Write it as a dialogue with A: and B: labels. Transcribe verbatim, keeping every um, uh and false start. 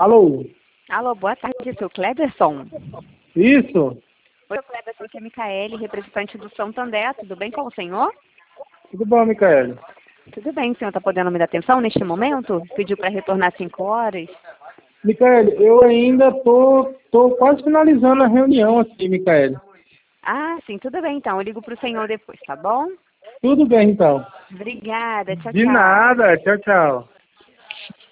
A: Alô?
B: Alô, boa tarde, seu Cleberson.
A: Isso?
B: Oi, Cleberson, aqui é a Micaele, representante do Santander. Tudo bem com o senhor?
A: Tudo bom, Micaele?
B: Tudo bem, o senhor está podendo me dar atenção neste momento? Pediu para retornar às cinco horas.
A: Micaele, eu ainda tô, tô quase finalizando a reunião aqui, Micaele.
B: Ah, sim, tudo bem então. Eu ligo para o senhor depois, tá bom?
A: Tudo bem, então.
B: Obrigada, tchau,
A: De
B: tchau.
A: nada. Tchau, tchau.